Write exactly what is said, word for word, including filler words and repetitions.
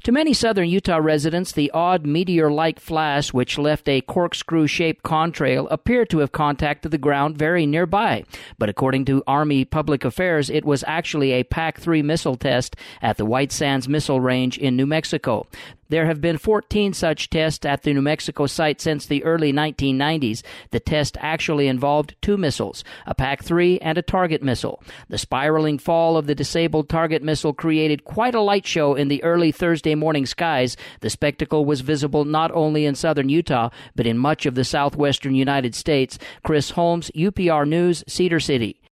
To many southern Utah residents, the odd meteor-like flash which left a corkscrew-shaped contrail appeared to have contacted the ground very nearby. But according to Army Public Affairs, it was actually a P A C three missile test at the White Sands Missile Range in New Mexico. There have been fourteen such tests at the New Mexico site since the early nineteen nineties. The test actually involved two missiles, a P A C three and a target missile. The spiraling fall of the disabled target missile created quite a light show in the early Thursday morning skies. The spectacle was visible not only in southern Utah, but in much of the southwestern United States. Chris Holmes, U P R News, Cedar City.